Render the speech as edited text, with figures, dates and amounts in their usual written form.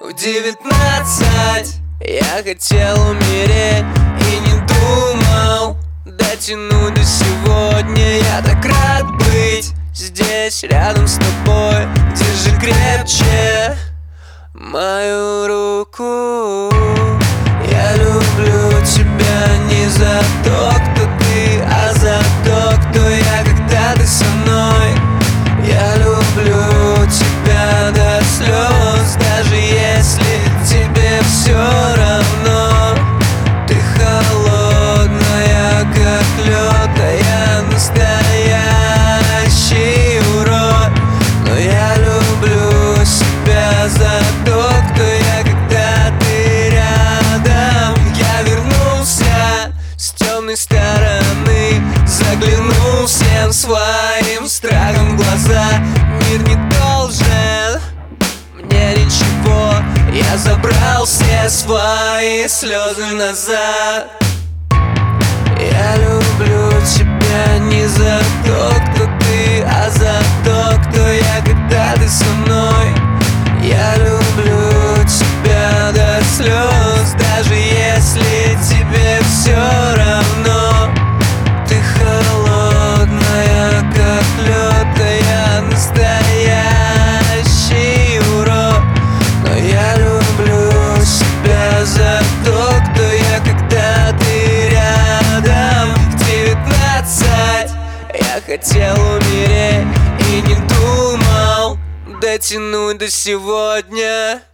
В 19 я хотел умереть и не думал дотянуть до сегодня. Я так рад быть здесь, рядом с тобой. Держи крепче мою руку. Я люблю тебя не за то, кто ты, а за то, кто я, когда ты со мной. Я люблю тебя до слез, даже если тебе все равно. Ты холодная, как лед, а я настоящий урод. Но я люблю себя за то, кто я, когда ты рядом. Я вернулся с темной стороны, заглянул всем своим страхом в глаза. Мир не должен мне ничего, я забрал все свои слезы назад. Я люблю тебя не за то, кто ты, а за то, кто я, когда ты со мной. Я люблю тебя до слез, даже если тебе все равно. Ты холодная, как лед, а я настоящий урод. Но я люблю себя за то, кто я, когда ты рядом. В 19 я хотел умереть и не думал дотянуть до сегодня.